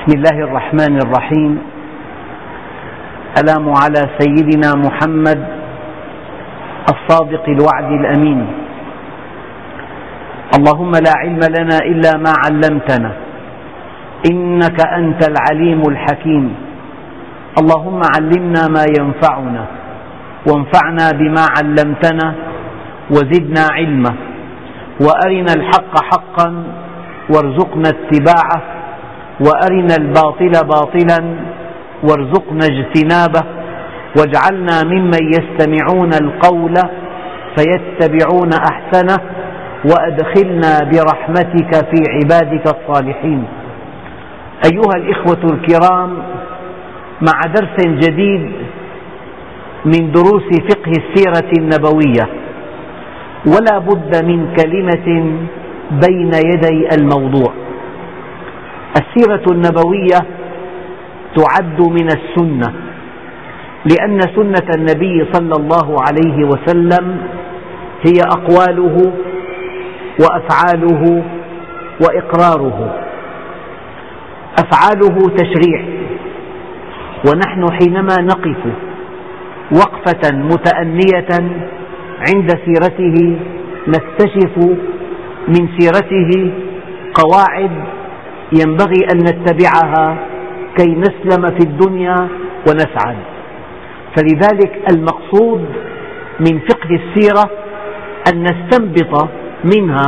بسم الله الرحمن الرحيم. السلام على سيدنا محمد الصادق الوعد الأمين. اللهم لا علم لنا إلا ما علمتنا إنك أنت العليم الحكيم. اللهم علمنا ما ينفعنا وانفعنا بما علمتنا وزدنا علما، وأرنا الحق حقا وارزقنا اتباعه، وأرنا الباطل باطلا وارزقنا اجتنابه، واجعلنا ممن يستمعون القول فيتبعون أحسنه، وأدخلنا برحمتك في عبادك الصالحين. أيها الإخوة الكرام، مع درس جديد من دروس فقه السيرة النبوية، ولا بد من كلمة بين يدي الموضوع. السيرة النبوية تعد من السنة، لأن سنة النبي صلى الله عليه وسلم هي أقواله وأفعاله وإقراره. أفعاله تشريع، ونحن حينما نقف وقفة متأنية عند سيرته نكتشف من سيرته قواعد ينبغي أن نتبعها كي نسلم في الدنيا ونسعد. فلذلك المقصود من فقه السيرة أن نستنبط منها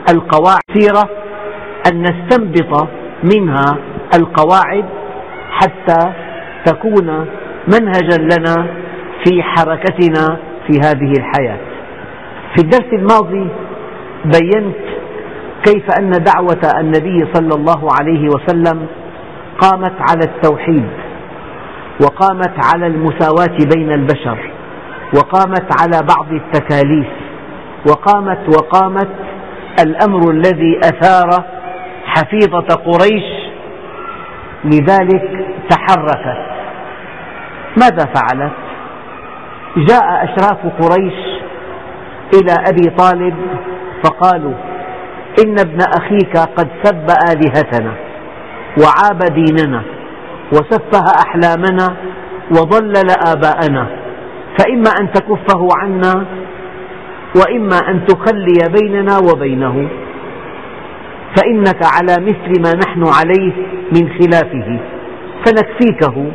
القواعد حتى تكون منهجا لنا في حركتنا في هذه الحياة. في الدرس الماضي بينت كيف أن دعوة النبي صلى الله عليه وسلم قامت على التوحيد، وقامت على المساواة بين البشر، وقامت على بعض التكاليف، وقامت الأمر الذي أثار حفيظة قريش، لذلك تحركت. ماذا فعلت؟ جاء أشراف قريش إلى أبي طالب فقالوا: إن ابن أخيك قد سب آلهتنا وعاب ديننا وسفه أحلامنا وضلل آباءنا، فإما أن تكفه عنا وإما أن تخلي بيننا وبينه، فإنك على مثل ما نحن عليه من خلافه فنكفيكه.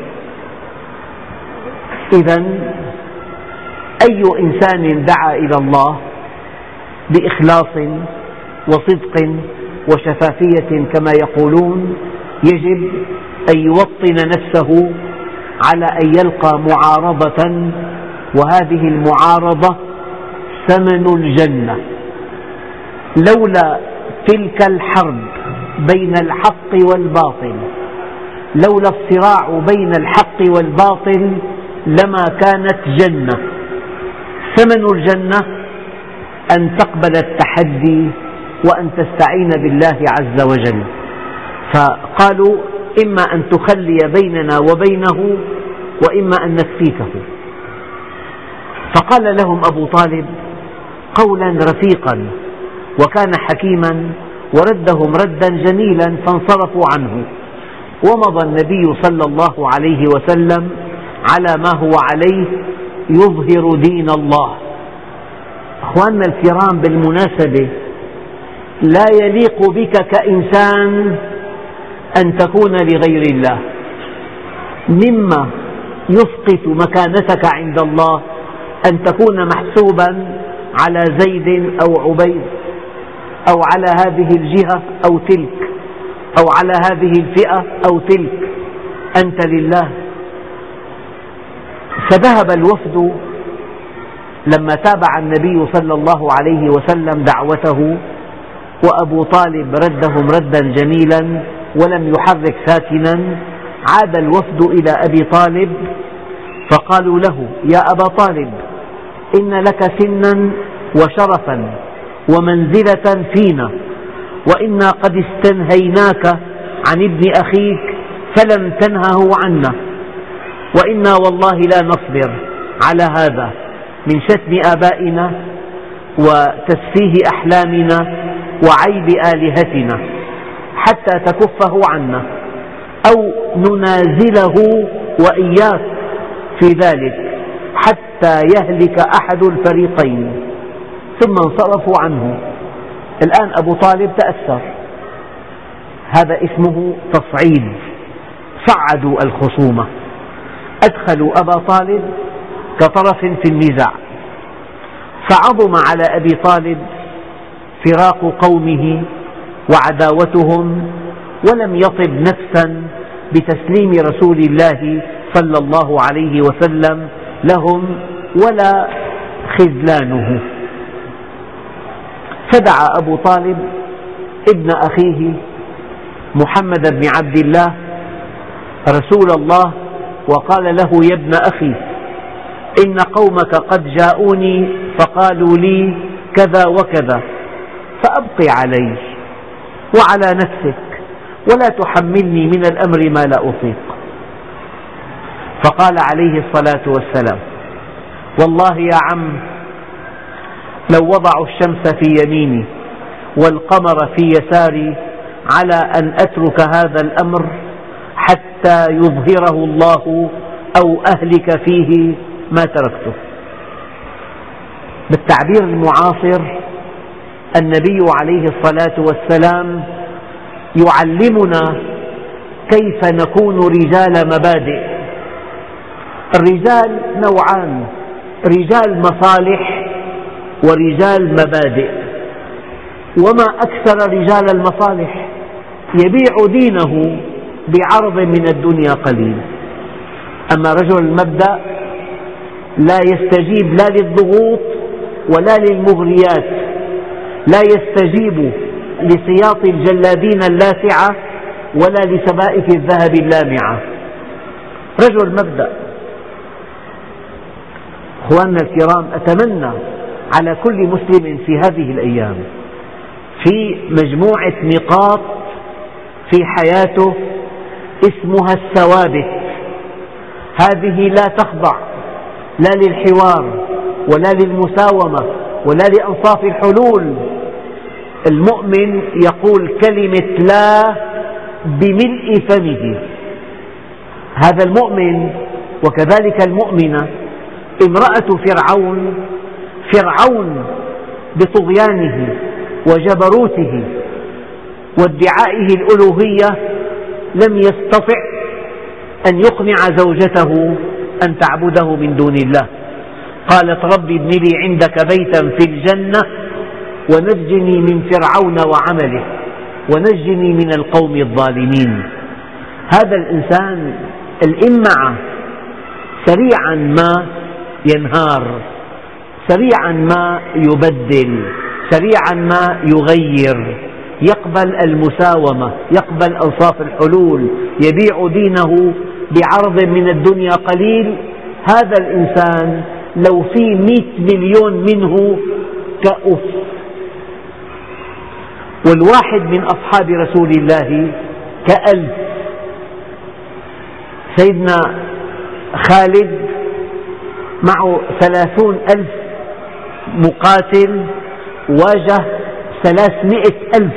إذن أي إنسان دعا إلى الله بإخلاص وصدق وشفافية كما يقولون يجب أن يوطن نفسه على أن يلقى معارضة، وهذه المعارضة ثمن الجنة. لولا تلك الحرب بين الحق والباطل، لولا الصراع بين الحق والباطل لما كانت جنة. ثمن الجنة أن تقبل التحدي وأن تستعين بالله عز وجل. فقالوا: إما أن تخلي بيننا وبينه وإما أن نكفيكه. فقال لهم أبو طالب قولا رفيقا وكان حكيما، وردهم ردا جميلا فانصرفوا عنه، ومضى النبي صلى الله عليه وسلم على ما هو عليه يظهر دين الله. أخواننا الكرام، بالمناسبة لا يليق بك كإنسان أن تكون لغير الله. مما يسقط مكانتك عند الله أن تكون محسوبا على زيد أو عبيد، أو على هذه الجهة أو تلك، أو على هذه الفئة أو تلك. أنت لله. فذهب الوفد لما تابع النبي صلى الله عليه وسلم دعوته، وأبو طالب ردهم ردا جميلا ولم يحرك ساكنا. عاد الوفد إلى أبي طالب فقالوا له: يا أبا طالب، إن لك سنا وشرفا ومنزلة فينا، وإنا قد استنهيناك عن ابن أخيك فلم تنهه عنا، وإنا والله لا نصبر على هذا من شتم آبائنا وتسفيه أحلامنا وعيب آلهتنا حتى تكفه عنا. أو ننازله وإياك في ذلك حتى يهلك أحد الفريقين. ثم انصرفوا عنه. الآن أبو طالب تأثر، هذا اسمه تصعيد، صعدوا الخصومة، أدخلوا أبا طالب كطرف في النزاع، فعظم على أبي طالب فراق قومه وعداوتهم، ولم يطب نفسا بتسليم رسول الله صلى الله عليه وسلم لهم ولا خذلانه. فدعا أبو طالب ابن أخيه محمد بن عبد الله رسول الله وقال له: يا ابن أخي، إن قومك قد جاءوني فقالوا لي كذا وكذا، فأبقي علي وعلى نفسك ولا تحملني من الأمر ما لا أطيق. فقال عليه الصلاة والسلام: والله يا عم، لو وضعوا الشمس في يميني والقمر في يساري على أن أترك هذا الأمر حتى يظهره الله أو أهلك فيه ما تركته. بالتعبير المعاصر، النبي عليه الصلاة والسلام يعلمنا كيف نكون رجال مبادئ. الرجال نوعان: رجال مصالح ورجال مبادئ. وما أكثر رجال المصالح يبيع دينه بعرض من الدنيا قليل. أما رجل المبدأ لا يستجيب لا للضغوط ولا للمغريات، لا يستجيب لسياط الجلادين اللاسعة ولا لسبائك الذهب اللامعة. رجل مبدأ. أخواننا الكرام، أتمنى على كل مسلم في هذه الأيام في مجموعة نقاط في حياته اسمها الثوابت، هذه لا تخضع لا للحوار ولا للمساومة ولا لأنصاف الحلول. المؤمن يقول كلمة لا بملء فمه. هذا المؤمن وكذلك المؤمنة. امرأة فرعون بطغيانه وجبروته وادعائه الألوهية لم يستطع أن يقنع زوجته أن تعبده من دون الله. قالت: رب ابن لي عندك بيتا في الجنة ونجني من فرعون وعمله ونجني من القوم الظالمين. هذا الإنسان الإمعة سريعا ما ينهار، سريعا ما يبدل، سريعا ما يغير، يقبل المساومة، يقبل أنصاف الحلول، يبيع دينه بعرض من الدنيا قليل. هذا الإنسان لو في 100 مليون منه كأف. والواحد من أصحاب رسول الله كألف. سيدنا خالد معه 30,000 مقاتل واجه 300,000،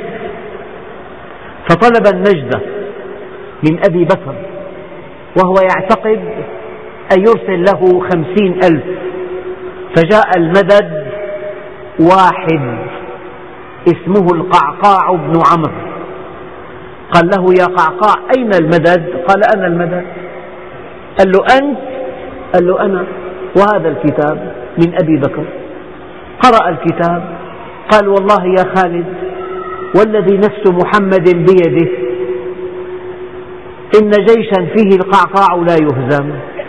فطلب النجدة من أبي بكر وهو يعتقد أن يرسل له 50,000، فجاء المدد واحد اسمه القعقاع بن عمرو. قال له: يا قعقاع، أين المدد؟ قال: أنا المدد. قال له: أنت؟ قال له: أنا. وهذا الكتاب من أبي بكر. قرأ الكتاب، قال: والله يا خالد والذي نفس محمد بيده إن جيشا فيه القعقاع لا يهزم.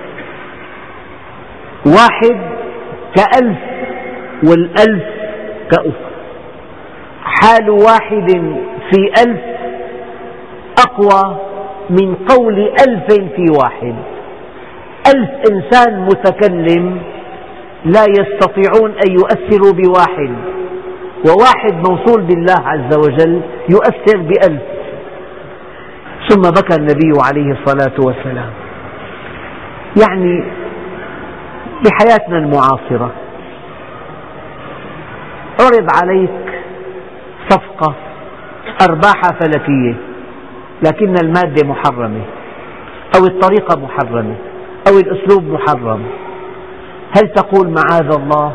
واحد كألف والألف كأف. حال واحد في 1000 أقوى من قول 1000 في واحد. 1000 إنسان متكلم لا يستطيعون أن يؤثروا بواحد، وواحد موصول بالله عز وجل يؤثر ب1000. ثم بكى النبي عليه الصلاة والسلام. يعني بحياتنا المعاصرة عرض عليك صفقة أرباح فلكية، لكن المادة محرمة أو الطريقة محرمة أو الأسلوب محرم، هل تقول معاذ الله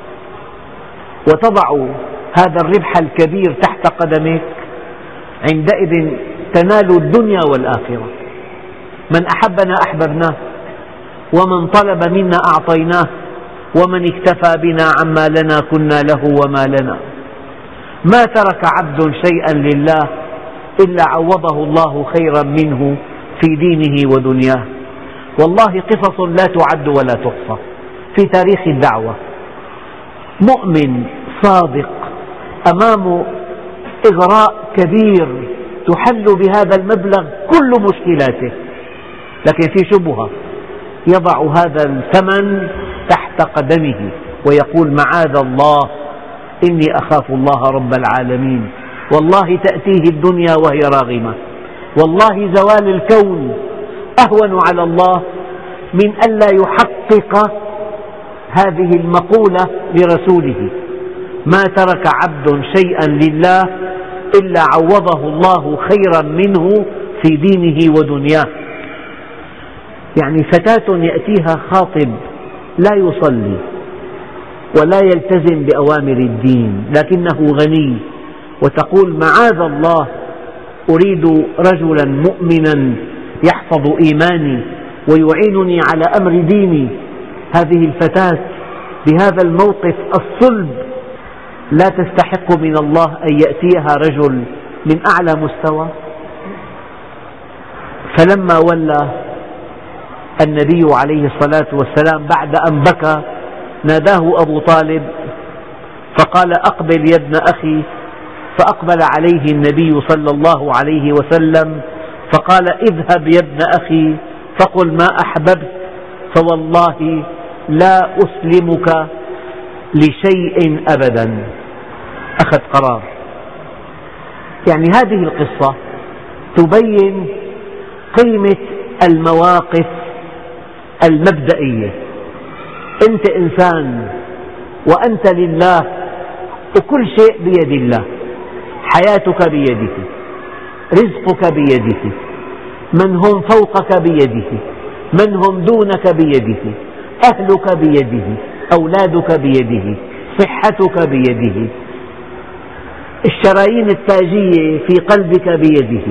وتضع هذا الربح الكبير تحت قدمك؟ عندئذ تنال الدنيا والآخرة. من أحبنا أحببناه، ومن طلب منا أعطيناه، ومن اكتفى بنا عما لنا كنا له وما لنا. ما ترك عبد شيئا لله إلا عوضه الله خيرا منه في دينه ودنياه. والله قصص لا تعد ولا تحصى في تاريخ الدعوة. مؤمن صادق أمام إغراء كبير تحل بهذا المبلغ كل مشكلاته، لكن في شبهة، يضع هذا الثمن تحت قدمه ويقول معاذ الله إني أخاف الله رب العالمين. والله تأتيه الدنيا وهي راغمة، والله زوال الكون أهون على الله من ألا يحقق هذه المقولة لرسوله: ما ترك عبد شيئا لله إلا عوضه الله خيرا منه في دينه ودنياه. يعني فتاة يأتيها خاطب لا يصلي ولا يلتزم بأوامر الدين لكنه غني، وتقول معاذ الله أريد رجلا مؤمنا يحفظ إيماني ويعينني على أمر ديني. هذه الفتاة بهذا الموقف الصلب لا تستحق من الله أن يأتيها رجل من أعلى مستوى. فلما ولى النبي عليه الصلاة والسلام بعد أن بكى ناداه أبو طالب فقال: أقبل يا ابن أخي. فأقبل عليه النبي صلى الله عليه وسلم فقال: اذهب يا ابن أخي فقل ما أحببت، فوالله لا أسلمك لشيء أبدا. أخذ قرار. يعني هذه القصة تبين قيمة المواقف المبدئية. أنت إنسان وأنت لله، وكل شيء بيد الله، حياتك بيده، رزقك بيده، من هم فوقك بيده، من هم دونك بيده، أهلك بيده، أولادك بيده، صحتك بيده، الشرايين التاجية في قلبك بيده،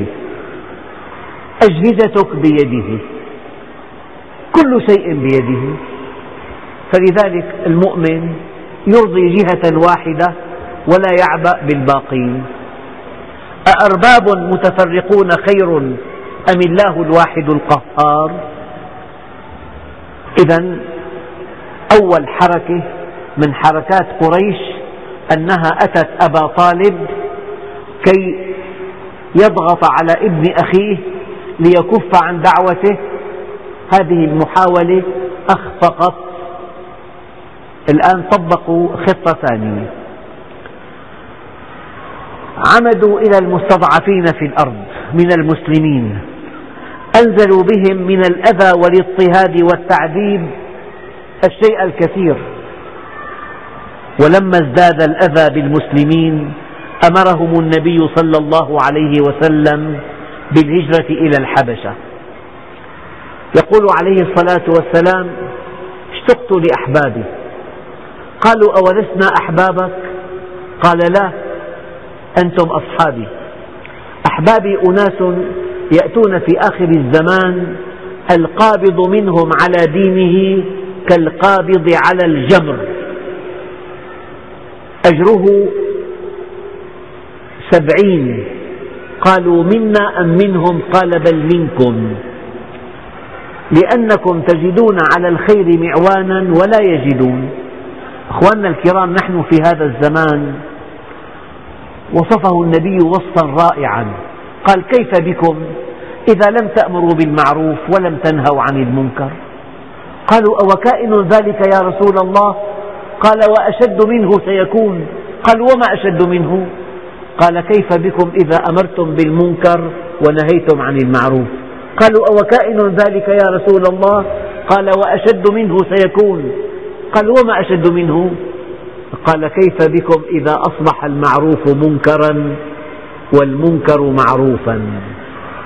أجهزتك بيده، كل شيء بيده. فلذلك المؤمن يرضي جهة واحدة ولا يعبأ بالباقين. أأرباب متفرقون خير أم الله الواحد القهار؟ إذن أول حركة من حركات قريش أنها أتت أبا طالب كي يضغط على ابن أخيه ليكف عن دعوته. هذه المحاولة أخفقت. الآن طبقوا خطة ثانية، عمدوا إلى المستضعفين في الأرض من المسلمين، أنزلوا بهم من الأذى والاضطهاد والتعذيب الشيء الكثير. ولما ازداد الأذى بالمسلمين أمرهم النبي صلى الله عليه وسلم بالهجرة إلى الحبشة. يقول عليه الصلاة والسلام: اشتقت لأحبابي. قالوا: أولسنا أحبابك؟ قال: لا، أنتم أصحابي. أحبابي أناس يأتون في آخر الزمان القابض منهم على دينه كالقابض على الجمر، أجره 70. قالوا: منا أم منهم؟ قال: بل منكم، لأنكم تجدون على الخير معوانا ولا يجدون. أخواننا الكرام، نحن في هذا الزمان وصفه النبي وصفا رائعا. قال: كيف بكم إذا لم تأمروا بالمعروف ولم تنهوا عن المنكر؟ قالوا: أوكائن ذلك يا رسول الله؟ قال: وأشد منه سيكون. قال: وما أشد منه؟ قال: كيف بكم إذا أمرتم بالمنكر ونهيتم عن المعروف؟ قالوا: أوكائن ذلك يا رسول الله؟ قال: وأشد منه سيكون. قال: وما أشد منه؟ قال: كيف بكم إذا أصبح المعروف منكرا والمنكر معروفا؟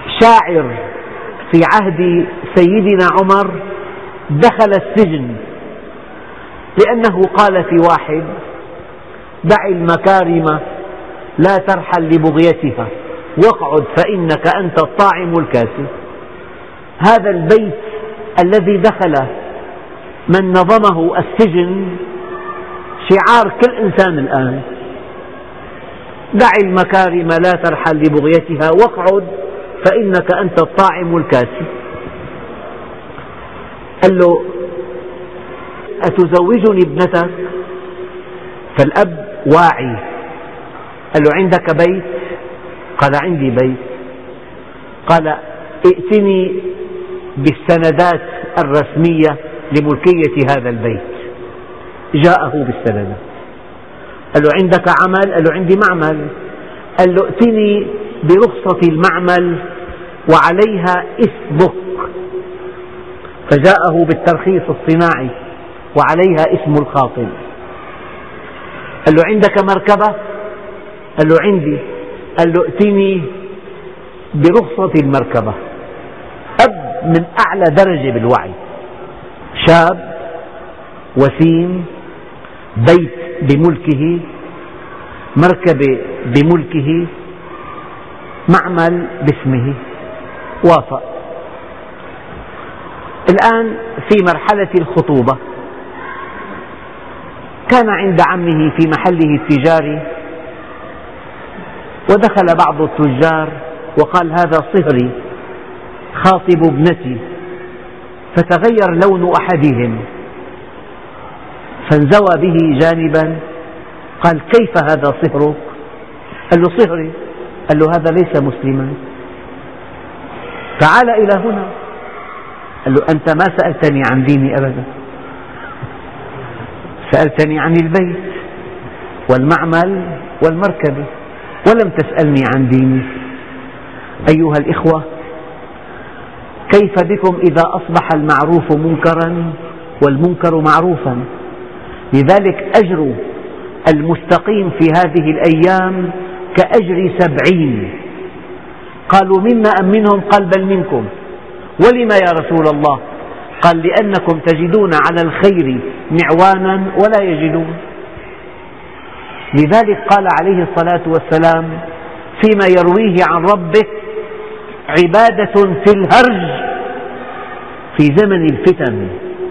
شاعر في عهد سيدنا عمر دخل السجن لأنه قال في واحد: دع المكارم لا ترحل لبغيتها واقعد فإنك أنت الطاعم الكاسي. هذا البيت الذي دخل من نظمه السجن شعار كل إنسان الآن: دع المكارم لا ترحل لبغيتها واقعد فإنك أنت الطاعم الكاسي. قال له: أتزوجني ابنتك؟ فالأب واعي، قال له: عندك بيت؟ قال: عندي بيت. قال: ائتني بالسندات الرسمية لملكية هذا البيت. جاءه بالسندات. قال له: عندك عمل؟ قال له: عندي معمل. قال له: ائتني برخصة المعمل وعليها اسمك. فجاءه بالترخيص الصناعي وعليها اسم الخاطب. قال له: عندك مركبة؟ قال له: عندي. قال له: ائتني برخصة المركبة. أب من أعلى درجة بالوعي، شاب وسيم، بيت بملكه، مركبة بملكه، معمل باسمه، وافق. الآن في مرحلة الخطوبة، كان عند عمه في محله التجاري، ودخل بعض التجار وقال: هذا صهري خاطب ابنتي. فتغير لون أحدهم فانزوى به جانبا، قال: كيف هذا صهرك؟ قال له: صهري. قال له: هذا ليس مسلما، تعال إلى هنا. قال له: أنت ما سألتني عن ديني أبدا، سألتني عن البيت والمعمل والمركبة ولم تسألني عن ديني. أيها الإخوة، كيف بكم إذا أصبح المعروف منكرا والمنكر معروفا؟ لذلك أجر المستقيم في هذه الأيام كأجر 70. قالوا: منا أم منهم؟ قال: بل منكم. ولم يا رسول الله؟ قال: لأنكم تجدون على الخير معوانا ولا يجدون. لذلك قال عليه الصلاة والسلام فيما يرويه عن ربه: عبادة في الهرج في زمن الفتن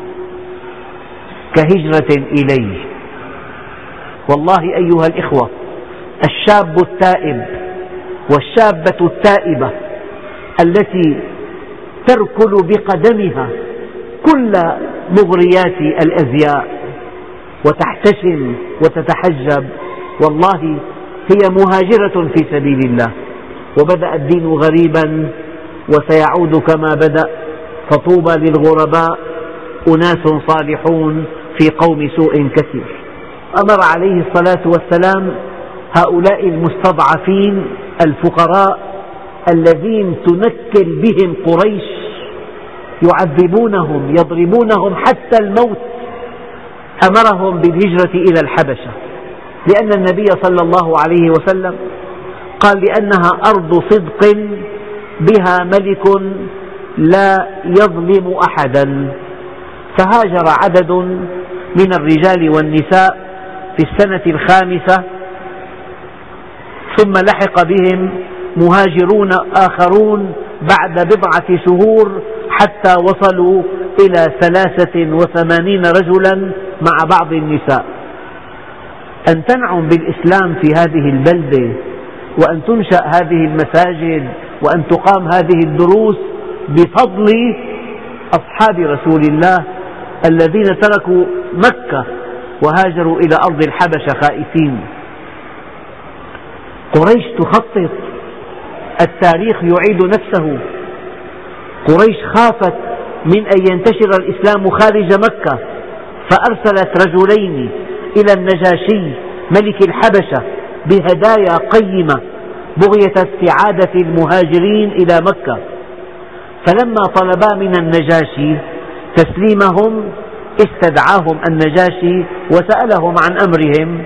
كهجرة إليه. والله أيها الإخوة، الشاب التائب والشابة التائبة التي تركل بقدمها كل مغريات الأزياء وتحتشم وتتحجب، والله هي مهاجرة في سبيل الله. وبدأ الدين غريبا وسيعود كما بدأ، فطوبى للغرباء أناس صالحون في قوم سوء كثير. أمر عليه الصلاة والسلام هؤلاء المستضعفين الفقراء الذين تنكل بهم قريش، يعذبونهم يضربونهم حتى الموت، أمرهم بالهجرة إلى الحبشة، لأن النبي صلى الله عليه وسلم قال: لأنها أرض صدق بها ملك لا يظلم أحدا. فهاجر عدد من الرجال والنساء في السنة 5، ثم لحق بهم مهاجرون آخرون بعد بضعة شهور حتى وصلوا إلى 83 رجلا مع بعض النساء. أن تنعم بالإسلام في هذه البلدة، وأن تنشأ هذه المساجد، وأن تقام هذه الدروس بفضل أصحاب رسول الله الذين تركوا مكة وهاجروا إلى أرض الحبشة خائفين. قريش تخطط، التاريخ يعيد نفسه. قريش خافت من أن ينتشر الإسلام خارج مكة، فأرسلت رجلين إلى النجاشي ملك الحبشة بهدايا قيمة بغية استعادة المهاجرين إلى مكة. فلما طلبا من النجاشي تسليمهم استدعاهم النجاشي وسألهم عن أمرهم،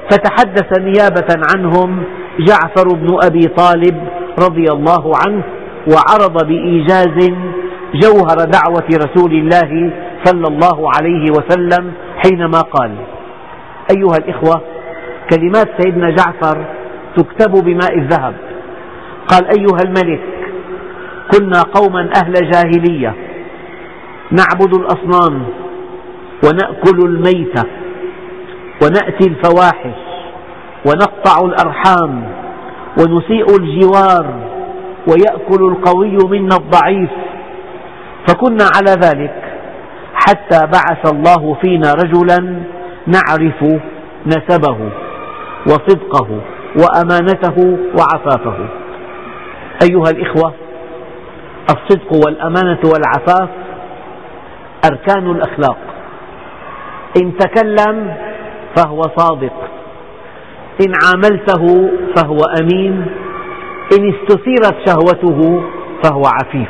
فتحدث نيابة عنهم جعفر بن أبي طالب رضي الله عنه، وعرض بإيجاز جوهر دعوة رسول الله صلى الله عليه وسلم حينما قال: أيها الإخوة، كلمات سيدنا جعفر تكتب بماء الذهب. قال: أيها الملك، كنا قوما أهل جاهلية نعبد الأصنام ونأكل الميتة ونأتي الفواحش ونقطع الأرحام ونسيء الجوار ويأكل القوي منا الضعيف، فكنا على ذلك حتى بعث الله فينا رجلا نعرف نسبه وصدقه وأمانته وعفافه. أيها الإخوة، الصدق والأمانة والعفاف أركان الأخلاق. إن تكلم فهو صادق، إن عاملته فهو أمين، إن استثيرت شهوته فهو عفيف.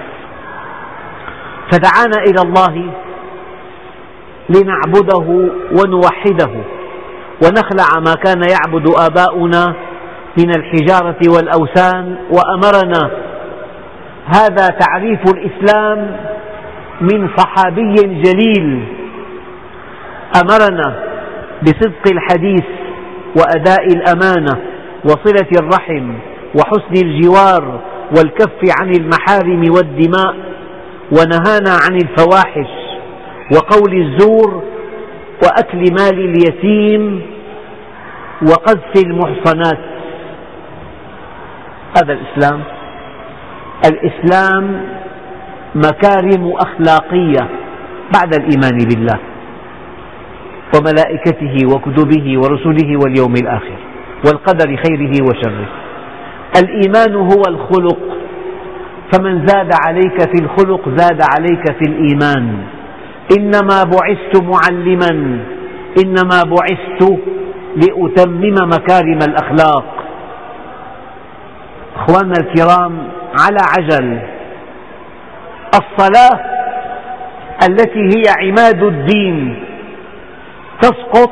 فدعانا إلى الله لنعبده ونوحده ونخلع ما كان يعبد آباؤنا من الحجارة والأوثان، وأمرنا، هذا تعريف الإسلام من صحابي جليل، أمرنا بصدق الحديث وأداء الأمانة وصلة الرحم وحسن الجوار والكف عن المحارم والدماء، ونهانا عن الفواحش وقول الزور وأكل مال اليتيم وقذف المحصنات. هذا الإسلام. الإسلام مكارم أخلاقية بعد الإيمان بالله وملائكته وكتبه ورسله واليوم الآخر والقدر خيره وشره. الإيمان هو الخلق، فمن زاد عليك في الخلق زاد عليك في الإيمان. إنما بعثت معلما، إنما بعثت لأتمم مكارم الأخلاق. أخواننا الكرام، على عجل، الصلاة التي هي عماد الدين تسقط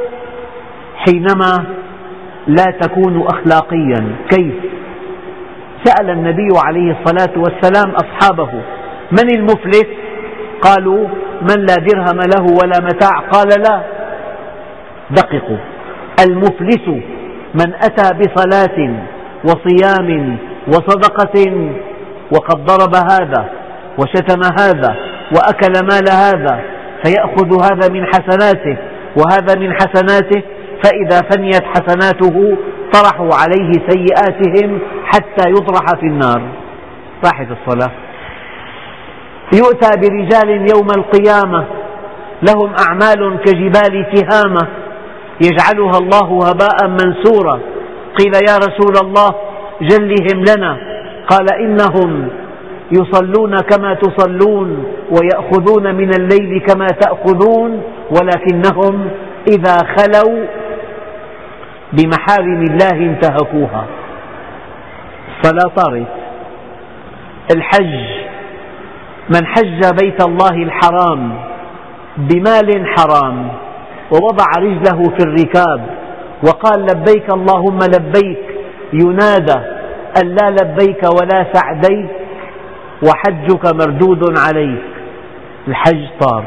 حينما لا تكون أخلاقيا. كيف؟ سأل النبي عليه الصلاة والسلام أصحابه: من المفلس؟ قالوا: من لا درهم له ولا متاع. قال: لا، دققوا، المفلس من أتى بصلاة وصيام وصدقة وقد ضرب هذا وشتم هذا وأكل مال هذا، فيأخذ هذا من حسناته وهذا من حسناته، فإذا فنيت حسناته طرحوا عليه سيئاتهم حتى يطرح في النار. راحت الصلاة. يؤتى برجال يوم القيامة لهم أعمال كجبال تهامة يجعلها الله هباء منثورا. قيل: يا رسول الله جلهم لنا. قال: إنهم يصلون كما تصلون ويأخذون من الليل كما تأخذون، ولكنهم إذا خلوا بمحارم الله انتهكوها. الصلاة طارت. الحج، من حج بيت الله الحرام بمال حرام ووضع رجله في الركاب وقال: لبيك اللهم لبيك، ينادى أن لا لبيك ولا سعديك وحجك مردود عليك. الحج طار.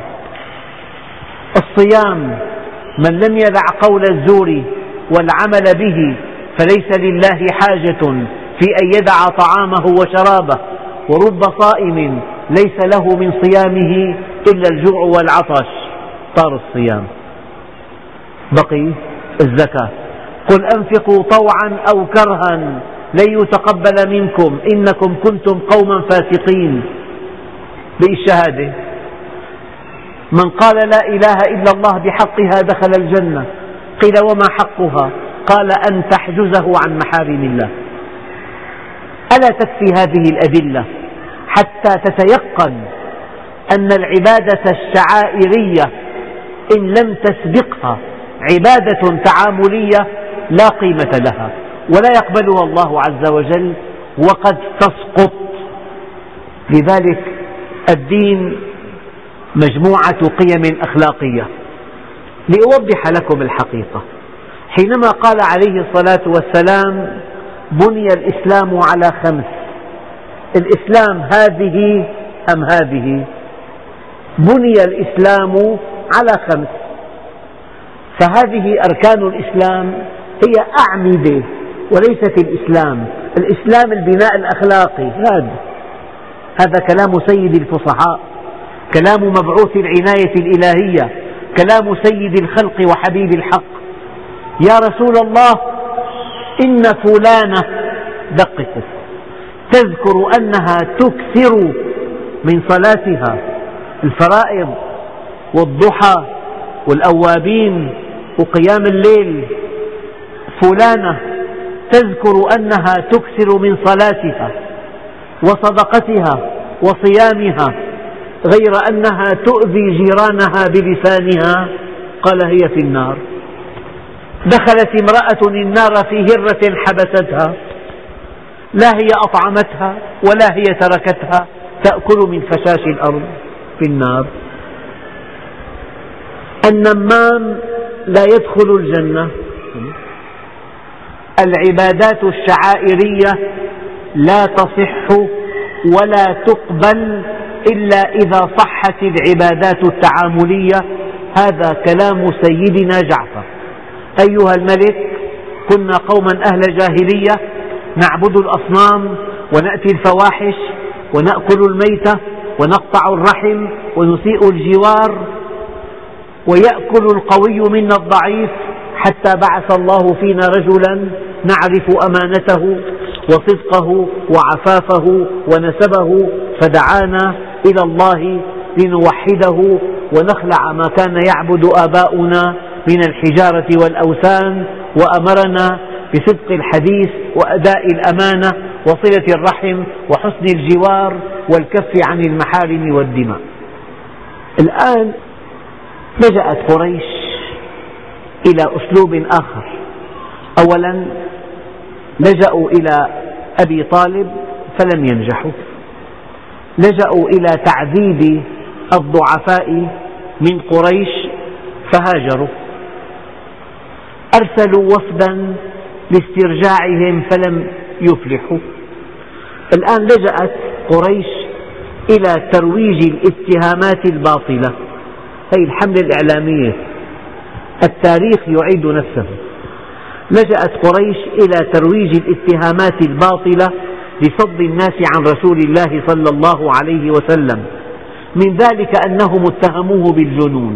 الصيام، من لم يدع قول الزور والعمل به فليس لله حاجة في أن يدع طعامه وشرابه، ورب صائم ليس له من صيامه إلا الجوع والعطش. طار الصيام. بقي الزكاة: قل أنفقوا طوعا أو كرها لن يتقبل منكم إنكم كنتم قوما فاسقين. بالشهادة: من قال لا إله إلا الله بحقها دخل الجنة. قيل: وما حقها؟ قال: أن تحجزه عن محارم الله. ألا تكفي هذه الأدلة حتى تتيقن أن العبادة الشعائرية إن لم تسبقها عبادة تعاملية لا قيمة لها ولا يقبلها الله عز وجل وقد تسقط. لذلك الدين مجموعة قيم أخلاقية. لأوضح لكم الحقيقة، حينما قال عليه الصلاة والسلام: بني الإسلام على 5، الإسلام هذه أم هذه؟ بني الإسلام على 5، فهذه أركان الإسلام هي أعمدة وليست الإسلام. الإسلام البناء الأخلاقي، هذا كلام سيد الفصحاء، كلام مبعوث العناية الإلهية، كلام سيد الخلق وحبيب الحق. يا رسول الله، إن فلانة، دققوا، تذكر أنها تكثر من صلاتها الفرائض والضحى والأوابين وقيام الليل، فلانة تذكر أنها تكثر من صلاتها وصدقتها وصيامها، غير أنها تؤذي جيرانها بلسانها، قال هي في النار. دخلت امرأة النار في هرة حبستها، لا هي أطعمتها ولا هي تركتها تأكل من فشاش الأرض، في النار. النمام لا يدخل الجنة. العبادات الشعائرية لا تصح ولا تقبل إلا إذا صحت العبادات التعاملية. هذا كلام سيدنا جعفر: أيها الملك، كنا قوما أهل جاهلية نعبد الأصنام ونأتي الفواحش ونأكل الميتة ونقطع الرحم ونسيء الجوار، ويأكل القوي منا الضعيف، حتى بعث الله فينا رجلا نعرف أمانته وصدقه وعفافه ونسبه، فدعانا إلى الله لنوحده ونخلع ما كان يعبد آباؤنا من الحجارة والأوثان، وأمرنا بصدق الحديث وأداء الأمانة وصلة الرحم وحسن الجوار والكف عن المحارم والدماء. الآن لجأت قريش إلى أسلوب آخر. أولا لجأوا إلى أبي طالب فلم ينجحوا، لجأوا إلى تعذيب الضعفاء من قريش فهاجروا، أرسلوا وفدا لاسترجاعهم فلم يفلحوا. الآن لجأت قريش إلى ترويج الاتهامات الباطلة، هذه الحملة الإعلامية، التاريخ يعيد نفسه. لجأت قريش إلى ترويج الاتهامات الباطلة لصد الناس عن رسول الله صلى الله عليه وسلم، من ذلك أنهم اتهموه بالجنون.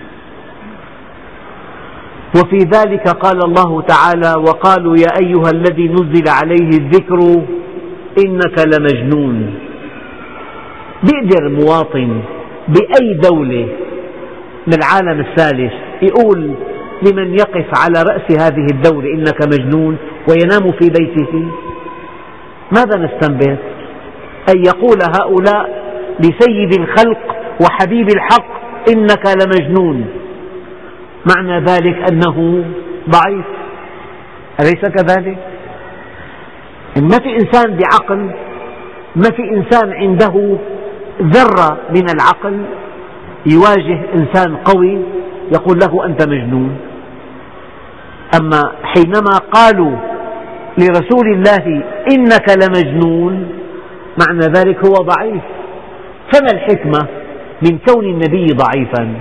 وفي ذلك قال الله تعالى: وقالوا يا أيها الذي نزل عليه الذكر إنك لمجنون. بيقدر مواطن بأي دولة من العالم الثالث يقول لمن يقف على رأس هذه الدولة إنك مجنون وينام في بيته؟ ماذا نستنبط؟ أن يقول هؤلاء لسيد الخلق وحبيب الحق إنك لمجنون، معنى ذلك أنه ضعيف، أليس كذلك؟ ما في إنسان بعقل، ما في إنسان عنده ذرة من العقل يواجه إنسان قوي يقول له أنت مجنون. أما حينما قالوا لرسول الله إنك لمجنون، معنى ذلك هو ضعيف. فما الحكمة من كون النبي ضعيفا؟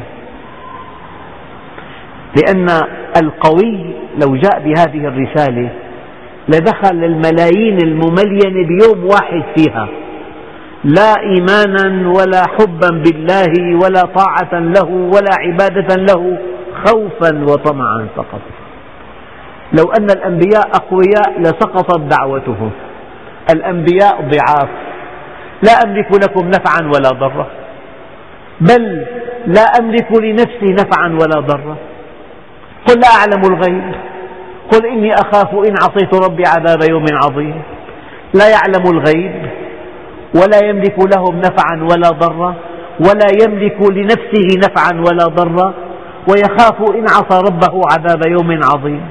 لأن القوي لو جاء بهذه الرسالة لدخل الملايين المملينة بيوم واحد فيها، لا إيمانا ولا حبا بالله ولا طاعة له ولا عبادة له، خوفا وطمعا فقط. لو أن الأنبياء أقوياء لسقطت دعوتهم. الأنبياء ضعاف، لا أملك لكم نفعا ولا ضرا، بل لا أملك لنفسي نفعا ولا ضرا. قل لا أعلم الغيب، قل إني أخاف إن عصيت ربي عذاب يوم عظيم. لا يعلم الغيب ولا يملك لهم نفعا ولا ضرا، ولا يملك لنفسه نفعا ولا ضرا، ويخاف إن عصى ربه عذاب يوم عظيم.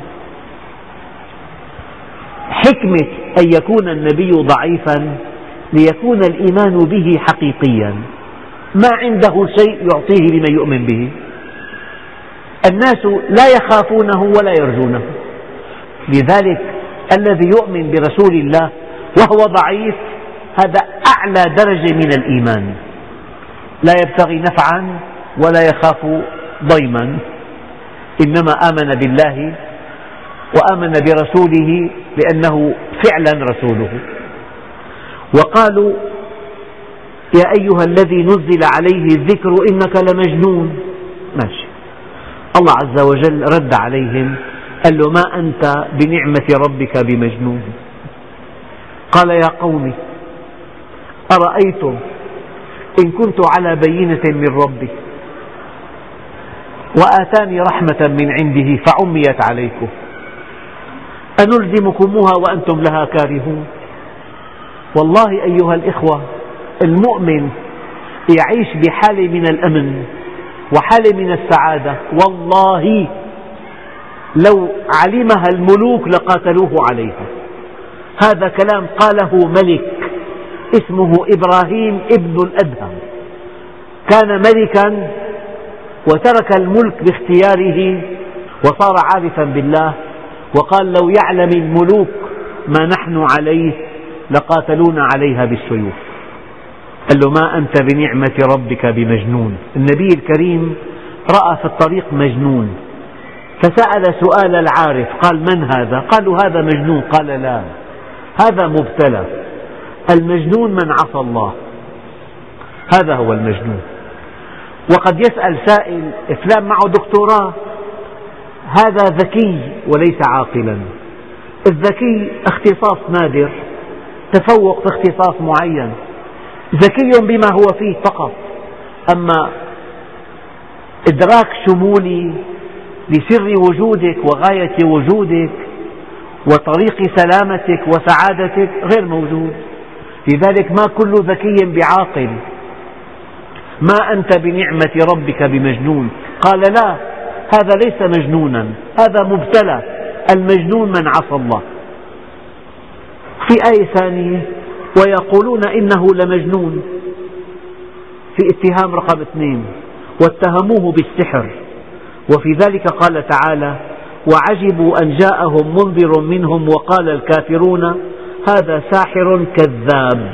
حكمة أن يكون النبي ضعيفا ليكون الإيمان به حقيقيا، ما عنده شيء يعطيه لمن يؤمن به. الناس لا يخافونه ولا يرجونه، لذلك الذي يؤمن برسول الله وهو ضعيف هذا أعلى درجة من الإيمان، لا يبتغي نفعا ولا يخاف ضيما، إنما آمن بالله وآمن برسوله لأنه فعلا رسوله. وقالوا يا أيها الذي نزل عليه الذكر إنك لمجنون. ماشي، الله عز وجل رد عليهم قال له ما أنت بنعمة ربك بمجنون. قال يا قوم أرأيتم إن كنت على بينة من ربي وآتاني رحمة من عنده فعميت عليكم أنلزمكموها وأنتم لها كارهون. والله أيها الإخوة، المؤمن يعيش بحالة من الأمن وحالة من السعادة، والله لو علمها الملوك لقاتلوه عليها. هذا كلام قاله ملك اسمه إبراهيم ابن الأدهم، كان ملكا وترك الملك باختياره وصار عارفا بالله، وقال لو يعلم الملوك ما نحن عليه لقاتلونا عليها بالسيوف. قال له ما أنت بنعمة ربك بمجنون. النبي الكريم رأى في الطريق مجنون فسأل سؤال العارف، قال من هذا؟ قالوا هذا مجنون. قال لا، هذا مبتلى، المجنون من عصى الله، هذا هو المجنون. وقد يسأل سائل فلان معه دكتوراه، هذا ذكي وليس عاقلا. الذكي اختصاص نادر، تفوق في اختصاص معين، ذكي بما هو فيه فقط، أما إدراك شمولي لسر وجودك وغاية وجودك وطريق سلامتك وسعادتك غير موجود. لذلك ما كل ذكي بعاقل. ما أنت بنعمة ربك بمجنون. قال لا، هذا ليس مجنونا، هذا مبتلى، المجنون من عصى الله. في آية ثانية ويقولون إنه لمجنون، في اتهام رقم 2 واتهموه بالسحر. وفي ذلك قال تعالى وعجبوا أن جاءهم منذر منهم وقال الكافرون هذا ساحر كذاب.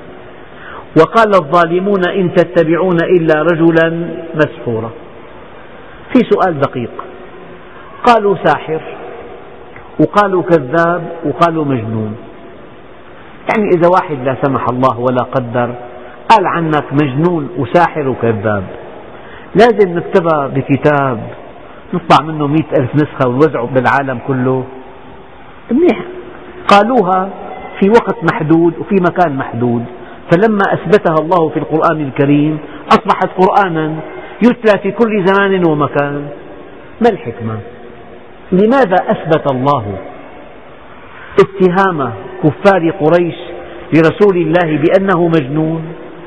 وقال الظالمون إن تتبعون إلا رجلا مسحورا. في سؤال دقيق، قالوا ساحر وقالوا كذاب وقالوا مجنون، يعني إذا واحد لا سمح الله ولا قدر قال عنك مجنون وساحر وكذاب، لازم نكتبها بكتاب نطبع منه 100,000 نسخة ونوزعه بالعالم كله؟ منيح. قالوها في وقت محدود وفي مكان محدود، فلما أثبتها الله في القرآن الكريم أصبحت قرآنا يتلى في كل زمان ومكان. ما الحكمة؟ لماذا أثبت الله اتهام كفار قريش لرسول الله بأنه مجنون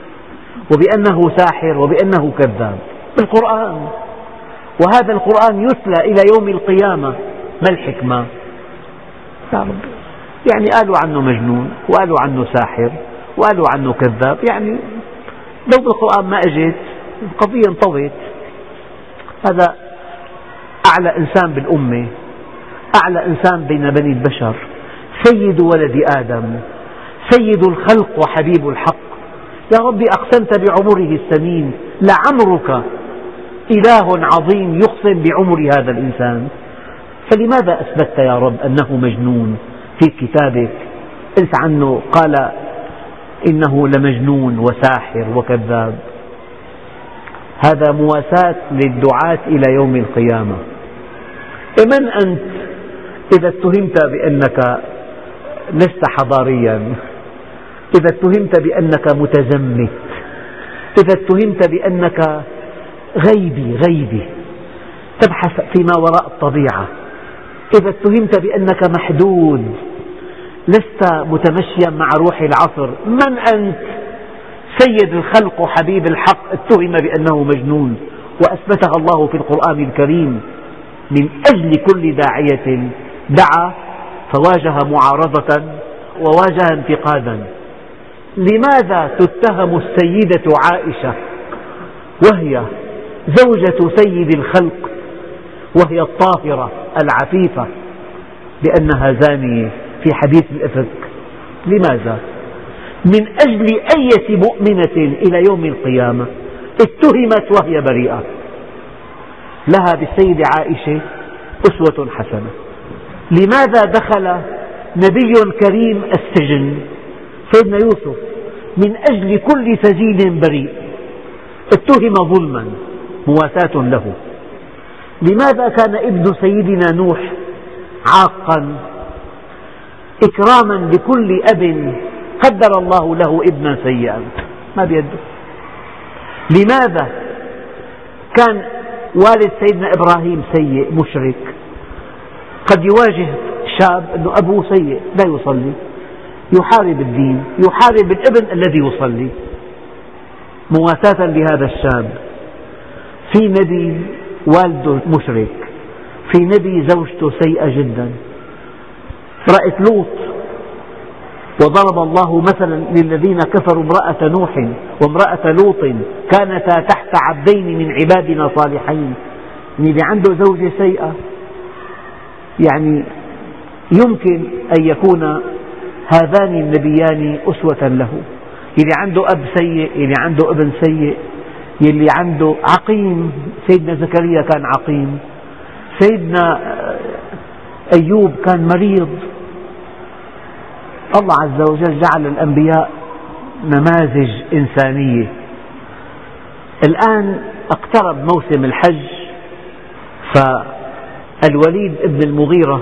وبأنه ساحر وبأنه كذاب بالقرآن، وهذا القرآن يتلى إلى يوم القيامة؟ ما الحكمة؟ يعني قالوا عنه مجنون وقالوا عنه ساحر وقالوا عنه كذاب، يعني لو بالقرآن ما أجت القضية انطوت. هذا أعلى إنسان بالأمة، أعلى إنسان بين بني البشر، سيد ولد آدم، سيد الخلق وحبيب الحق. يا ربي أقسمت بعمره الثمين، لعمرك إله عظيم يقسم بعمر هذا الإنسان، فلماذا أثبتت يا رب أنه مجنون في كتابك؟ قلت عنه قال إنه لمجنون وساحر وكذاب. هذا مواساة للدعاة إلى يوم القيامة. من أنت إذا اتهمت بأنك لست حضاريا، إذا اتهمت بأنك متزمت، إذا اتهمت بأنك غيبي تبحث فيما وراء الطبيعة، إذا اتهمت بأنك محدود لست متمشيا مع روح العصر، من أنت؟ سيد الخلق وحبيب الحق اتهم بأنه مجنون وأثبتها الله في القرآن الكريم من أجل كل داعية دعا فواجه معارضة وواجه انتقادا. لماذا تتهم السيدة عائشة وهي زوجة سيد الخلق وهي الطاهرة العفيفة بأنها زانية في حديث الإفك؟ لماذا؟ من أجل أية مؤمنة إلى يوم القيامة اتهمت وهي بريئة. لها بالسيدة عائشة أسوة حسنة. لماذا دخل نبي كريم السجن سيدنا يوسف؟ من أجل كل سجين بريء اتهم ظلما مواساة له. لماذا كان ابن سيدنا نوح عاقا؟ إكراما لكل أب قدر الله له ابنا سيئا ما بيده. لماذا كان والد سيدنا إبراهيم سيء مشرك؟ قد يواجه شاب أنه أبوه سيء لا يصلي، يحارب الدين، يحارب الابن الذي يصلي مواساة لهذا الشاب. في نبي والده مشرك، في نبي زوجته سيئة جدا، امرأة لوط. وضرب الله مثلا للذين كفروا امرأة نوح وامرأة لوط كانتا تحت عبدين من عبادنا صالحين. اللي عنده زوجة سيئة يعني يمكن أن يكون هذان النبيان أسوة له. اللي عنده أب سيء، اللي عنده ابن سيء، اللي عنده عقيم. سيدنا زكريا كان عقيم، سيدنا أيوب كان مريض. الله عز وجل جعل الأنبياء نماذج إنسانية. الآن اقترب موسم الحج، فالوليد ابن المغيرة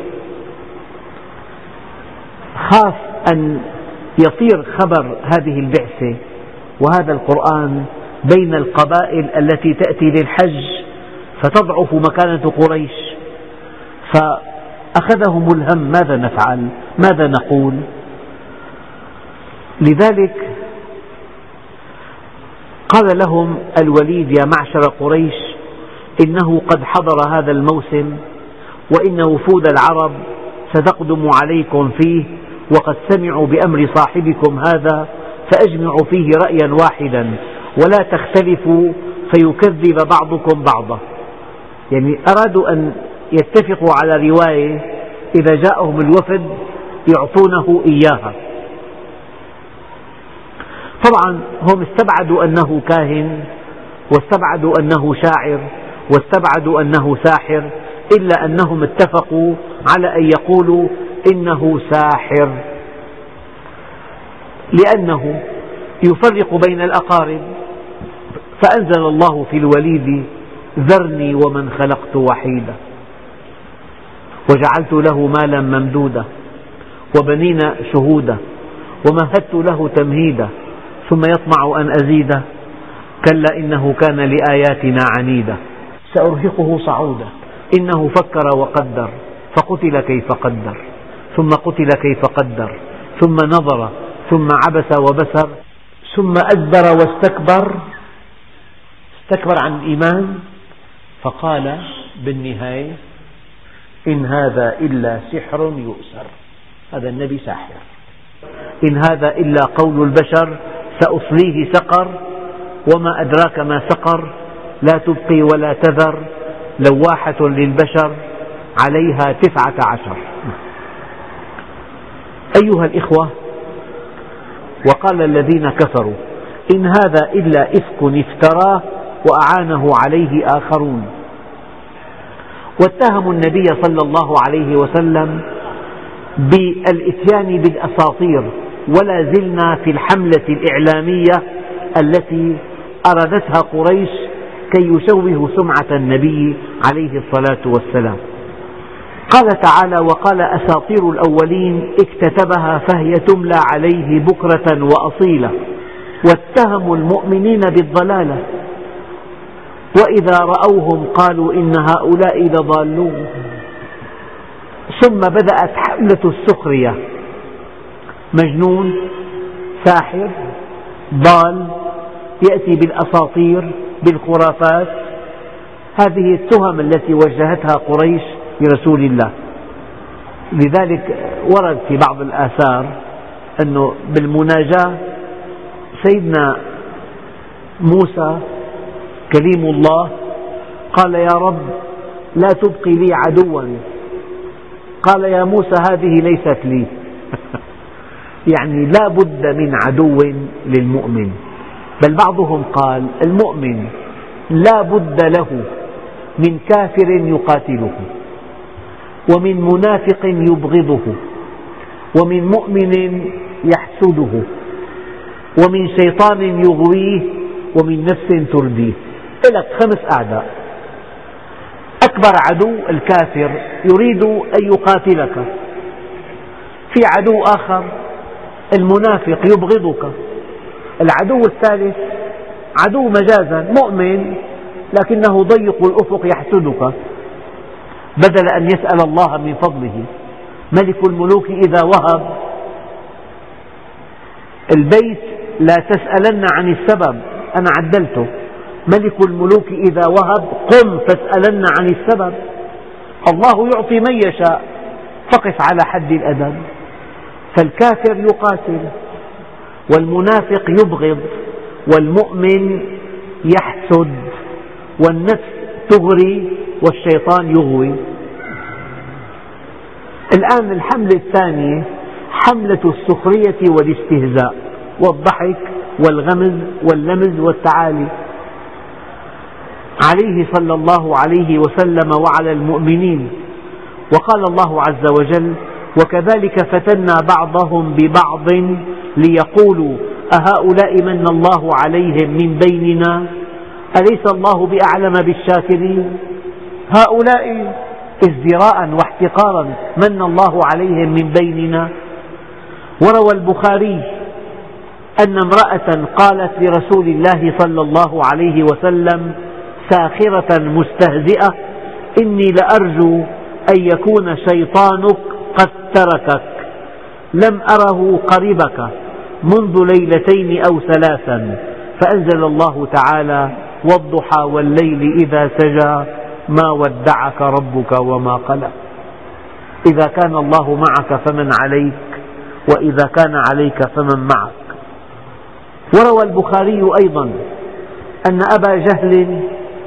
خاف أن يطير خبر هذه البعثة وهذا القرآن بين القبائل التي تأتي للحج فتضعف مكانة قريش، فأخذهم الهم ماذا نفعل؟ ماذا نقول؟ لذلك قال لهم الوليد: يا معشر قريش، إنه قد حضر هذا الموسم وإن وفود العرب ستقدم عليكم فيه، وقد سمعوا بأمر صاحبكم هذا، فأجمعوا فيه رأيا واحدا ولا تختلفوا فيكذب بعضكم بعضا. يعني أرادوا أن يتفقوا على رواية إذا جاءهم الوفد يعطونه إياها. طبعا هم استبعدوا أنه كاهن، واستبعدوا أنه شاعر، واستبعدوا أنه ساحر، إلا أنهم اتفقوا على أن يقولوا إنه ساحر، لأنه يفرق بين الأقارب. فأنزل الله في الوليد: ذرني ومن خلقت وحيدا وجعلت له مالا ممدودا وبنين شهودا ومهدت له تمهيدا ثم يطمع أن أزيده كلا إنه كان لآياتنا عنيدا سأرهقه صعودا إنه فكر وقدر فقتل كيف قدر ثم قتل كيف قدر ثم نظر ثم عبس وبسر ثم أدبر واستكبر، استكبر عن الإيمان، فقال بالنهاية: إن هذا إلا سحر يؤثر. هذا النبي ساحر. إن هذا إلا قول البشر سأصليه سقر وما أدراك ما سقر لا تبقي ولا تذر لواحة للبشر عليها 19. أيها الإخوة، وقال الذين كفروا إن هذا إلا إفك افتراه وأعانه عليه آخرون، واتهموا النبي صلى الله عليه وسلم بالإتيان بالأساطير، ولا زلنا في الحملة الإعلامية التي أرادتها قريش كي يشوهوا سمعة النبي عليه الصلاة والسلام. قال تعالى: وقال أساطير الأولين اكتتبها فهي تملى عليه بكرة وأصيلا، واتهموا المؤمنين بالضلالة وإذا رأوهم قالوا إن هؤلاء لضالون. ثم بدأت حملة السخرية: مجنون، ساحر، ضال، يأتي بالأساطير، بالخرافات. هذه التهم التي وجهتها قريش لرسول الله. لذلك ورد في بعض الآثار أنه بالمناجاة سيدنا موسى كليم الله قال: يا رب لا تبقي لي عدوا. قال: يا موسى هذه ليست لي. يعني لا بد من عدو للمؤمن، بل بعضهم قال المؤمن لا بد له من كافر يقاتله، ومن منافق يبغضه، ومن مؤمن يحسده، ومن شيطان يغويه، ومن نفس ترديه. لك 5 أعداء. أكبر عدو الكافر يريد أن يقاتلك، في عدو آخر المنافق يبغضك، العدو الثالث عدو مجازا مؤمن لكنه ضيق الأفق يحسدك، بدل أن يسأل الله من فضله. ملك الملوك إذا وهب البيت لا تسألن عن السبب، أنا عدلته، ملك الملوك إذا وهب قم فاسألن عن السبب. الله يعطي من يشاء، فقف على حد الأدب. فالكافر يقاتل، والمنافق يبغض، والمؤمن يحسد، والنفس تغري، والشيطان يغوي. الآن الحملة الثانية حملة السخرية والاستهزاء والضحك والغمز واللمز والتعالي عليه صلى الله عليه وسلم وعلى المؤمنين. وقال الله عز وجل: وكذلك فتنا بعضهم ببعض ليقولوا أهؤلاء من الله عليهم من بيننا أليس الله بأعلم بالشاكرين. هؤلاء ازدراء واحتقارا، من الله عليهم من بيننا. وروى البخاري أن امرأة قالت لرسول الله صلى الله عليه وسلم ساخرة مستهزئة: إني لأرجو أن يكون شيطانك قد تركك، لم أره قربك منذ ليلتين أو 3. فأنزل الله تعالى: والضحى والليل إذا سجى ما ودعك ربك وما قلى. إذا كان الله معك فمن عليك، وإذا كان عليك فمن معك. وروى البخاري أيضا أن أبا جهل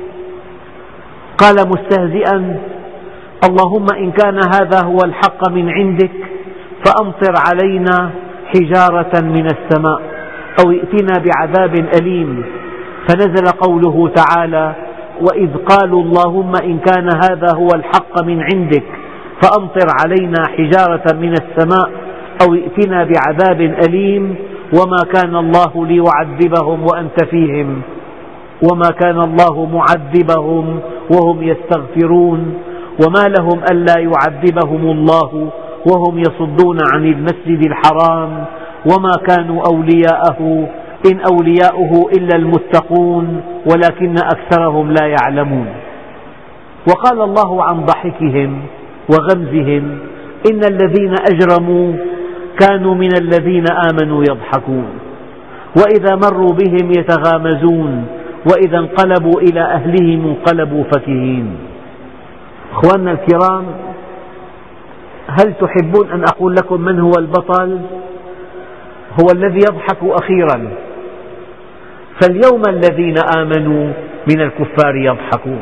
قال مستهزئا: اللهم إن كان هذا هو الحق من عندك فأمطر علينا حجارة من السماء أو ائتنا بعذاب أليم. فنزل قوله تعالى: وإذ قالوا اللهم إن كان هذا هو الحق من عندك فأمطر علينا حجارة من السماء أو ائتنا بعذاب أليم وما كان الله ليعذبهم وأنت فيهم وما كان الله معذبهم وهم يستغفرون وما لهم ألا يعذبهم الله وهم يصدون عن المسجد الحرام وما كانوا أولياءه إن أولياؤه إلا المتقون ولكن أكثرهم لا يعلمون. وقال الله عن ضحكهم وغمزهم: إن الذين أجرموا كانوا من الذين آمنوا يضحكون وإذا مروا بهم يتغامزون وإذا انقلبوا إلى أهلهم انقلبوا فكهين. أخواننا الكرام، هل تحبون أن أقول لكم من هو البطل؟ هو الذي يضحك أخيرا. فاليوم الذين آمنوا من الكفار يضحكون.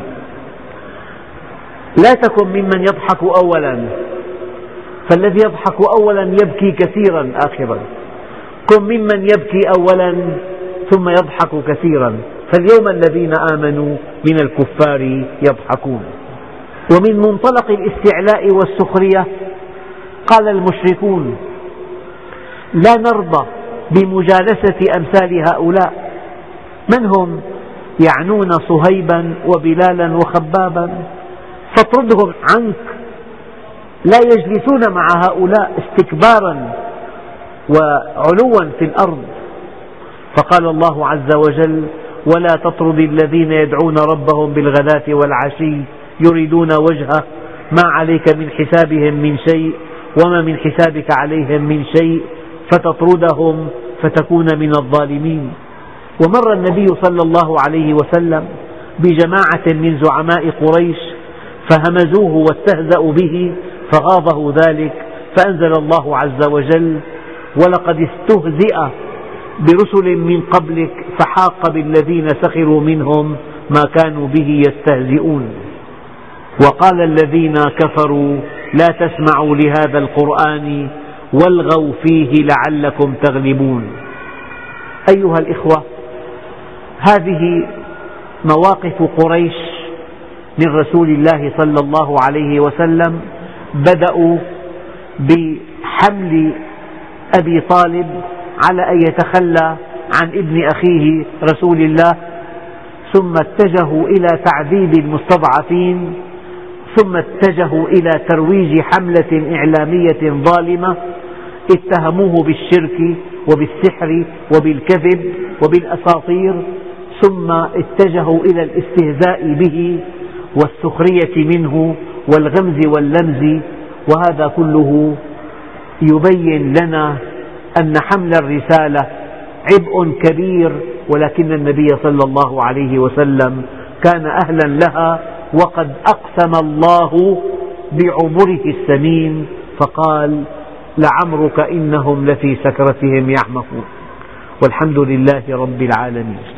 لا تكن ممن يضحك أولا، فالذي يضحك أولا يبكي كثيرا آخرا. كن ممن يبكي أولا ثم يضحك كثيرا. فاليوم الذين آمنوا من الكفار يضحكون. ومن منطلق الاستعلاء والسخرية قال المشركون: لا نرضى بمجالسة أمثال هؤلاء. من هم؟ يعنون صهيبا وبلالا وخبابا، فاطردهم عنك. لا يجلسون مع هؤلاء استكبارا وعلوا في الأرض. فقال الله عز وجل: ولا تطرد الذين يدعون ربهم بالغداة والعشي يريدون وجهه ما عليك من حسابهم من شيء وما من حسابك عليهم من شيء فتطردهم فتكون من الظالمين. ومر النبي صلى الله عليه وسلم بجماعة من زعماء قريش فهمزوه واستهزأوا به فغاضه ذلك، فأنزل الله عز وجل: ولقد استهزئ برسل من قبلك فحاق بالذين سخروا منهم ما كانوا به يستهزئون. وقال الذين كفروا لا تسمعوا لهذا القرآن والغوا فيه لعلكم تغلبون. أيها الإخوة، هذه مواقف قريش من رسول الله صلى الله عليه وسلم. بدأوا بحمل أبي طالب على أن يتخلى عن ابن أخيه رسول الله، ثم اتجهوا إلى تعذيب المستضعفين، ثم اتجهوا إلى ترويج حملة إعلامية ظالمة اتهموه بالشرك وبالسحر وبالكذب وبالأساطير، ثم اتجهوا إلى الاستهزاء به والسخرية منه والغمز واللمز. وهذا كله يبين لنا أن حمل الرسالة عبء كبير، ولكن النبي صلى الله عليه وسلم كان أهلا لها، وقد أقسم الله بعمره الثمين فقال: لعمرك إنهم لفي سكرتهم يعمهون. والحمد لله رب العالمين.